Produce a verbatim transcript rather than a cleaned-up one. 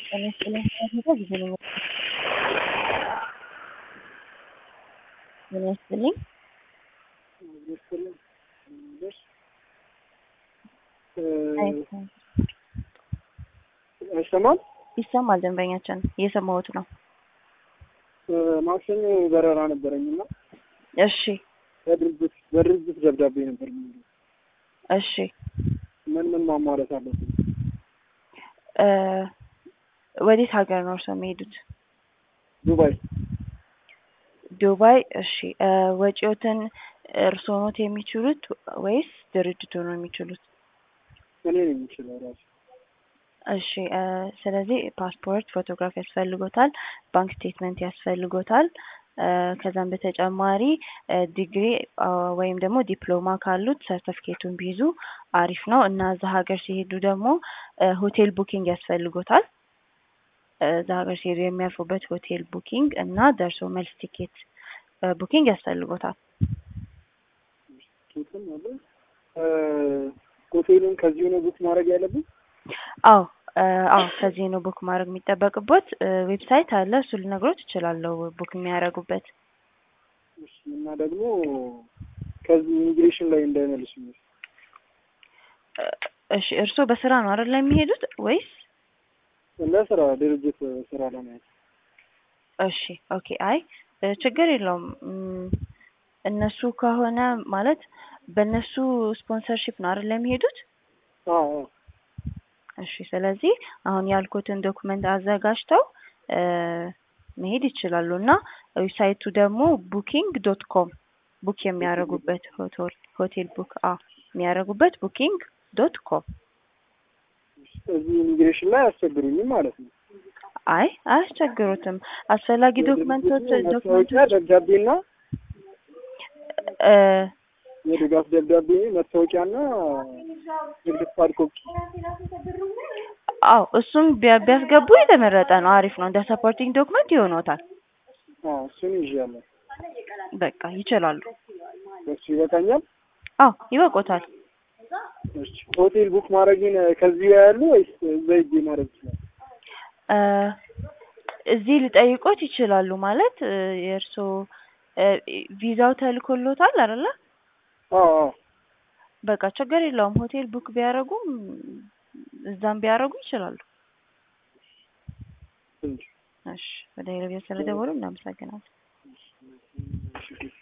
ጤና ይስጥልኝ ስለዚህ ጊዜ ነው ጤና ይስጥልኝ አይሰማም? ይሰማል። ደንበኛችን እየሰማሁት ነው። ማክሰኞ በረራ ነበረኝና እሺ በድርጅት በድርጅት ደብዳቤ ነበር። እሺ ምን ምን ማሟላት አለብኝ? እ ወዴት ሀገር ነው እርስዎ የሚሄዱት? ዱባይ። ዱባይ። እሺ ወጪዎትን እርስዎ ኖት የሚችሉት ወይስ ድርጅቱ ነው የሚችሉት? እኔ ነኝ የምችለው ራሱ። እሺ ስለዚህ ፓስፖርት ፎቶግራፍ ያስፈልጎታል፣ ባንክ ስቴትመንት ያስፈልጎታል። ከዛም በተጨማሪ ዲግሪ ወይም ደግሞ ዲፕሎማ ካሉት ሰርቲፊኬቱን ቢይዙ አሪፍ ነው እና እዛ ሀገር ሲሄዱ ደግሞ ሆቴል ቡኪንግ ያስፈልጎታል። እዛ ሀገር ሲሄዱ የሚያርፉበት ሆቴል ቡኪንግ እና ደርሶ መልስ ቲኬት ቡኪንግ ያስፈልጎታል። ሆቴሉን ከዚሁ ነው ቡክ ማድረግ ያለብኝ? አዎ አዎ ከዚህ ነው ቡክ ማድረግ የሚጠበቅበት። ዌብሳይት አለ፣ እሱ ልነግሮት እችላለሁ ቡክ የሚያደርጉበት። እና ደግሞ ከዚህ ኢሚግሬሽን ላይ እንዳይመልሱኝ። እሺ እርስዎ በስራ ነው አይደል የሚሄዱት ወይስ? ለስራ ድርጅት ስራ ለማየት። እሺ ኦኬ። አይ ችግር የለውም። እነሱ ከሆነ ማለት በእነሱ ስፖንሰርሺፕ ነው አይደል የሚሄዱት? አዎ። እሺ ስለዚህ አሁን ያልኩትን ዶክመንት አዘጋጅተው መሄድ ይችላሉ እና ዌብሳይቱ ደግሞ ቡኪንግ ዶት ኮም ቡክ የሚያደርጉበት ሆቴል ሆቴል ቡክ አ የሚያደርጉበት ቡኪንግ ዶት ኮም። እዚህ ኢሚግሬሽን ላይ አያስቸግሩኝም ማለት ነው? አይ አያስቸግሩትም። አስፈላጊ ዶክመንቶች ዶክመንቶች ደብዳቤና እ የድጋፍ ደብዳቤ መታወቂያና ንግድ ፍቃድ ኮፒ። አዎ እሱም ቢያስገቡ የተመረጠ ነው፣ አሪፍ ነው። እንደ ሰፖርቲንግ ዶክመንት ይሆኖታል። አዎ እሱን ይዣለሁ። በቃ ይችላሉ። እሱ ይበቃኛል? አዎ ይበቆታል። እሺ ሆቴል ቡክ ማድረግን ከዚህ ያሉ ወይስ እዛ ሂጅ ማድረግ ይችላል? እ እዚህ ሊጠይቁት ይችላሉ። ማለት የእርስዎ ቪዛው ተልኮሎታል አይደለ? አዎ አዎ። በቃ ችግር የለውም። ሆቴል ቡክ ቢያደርጉም እዛም ቢያደርጉ ይችላሉ። እሺ ወደ ሌላ ስለደወሉ እናመሰግናለን።